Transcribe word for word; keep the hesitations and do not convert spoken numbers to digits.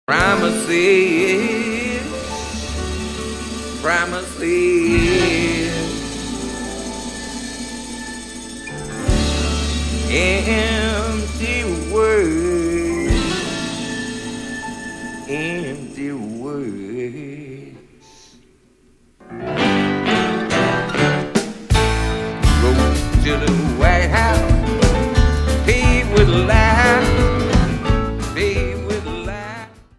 Promises, promises, empty words, empty words. Go to the